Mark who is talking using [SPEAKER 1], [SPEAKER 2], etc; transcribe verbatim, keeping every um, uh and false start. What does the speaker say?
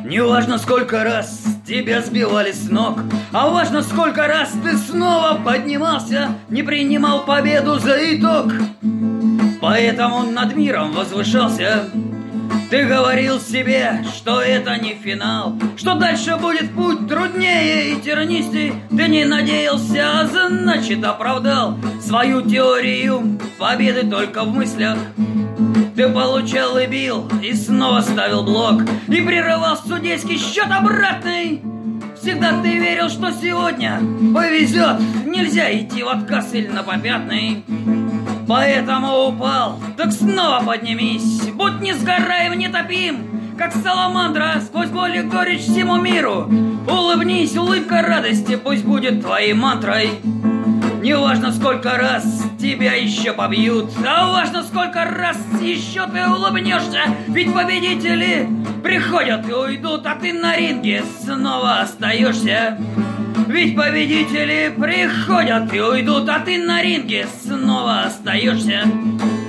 [SPEAKER 1] Не важно, сколько раз тебя сбивали с ног, а важно, сколько раз ты снова поднимался, не принимал победу за итог. Поэтому над миром возвышался. Ты говорил себе, что это не финал, что дальше будет путь труднее и тернистей. Ты не надеялся, а значит оправдал свою теорию победы только в мыслях. Ты получал и бил, и снова ставил блок, и прерывал судейский счет обратный. Всегда ты верил, что сегодня повезет, нельзя идти в отказ или на попятный. Поэтому упал, так снова поднимись, будь несгораем, нетопим, как саламандра, сквозь боль и горечь всему миру. Улыбнись, улыбка радости пусть будет твоей мантрой. Не важно, сколько раз тебя еще побьют, а важно, сколько раз еще ты улыбнешься. Ведь победители приходят и уйдут, а ты на ринге снова остаешься. Ведь победители приходят и уйдут, а ты на ринге снова остаешься.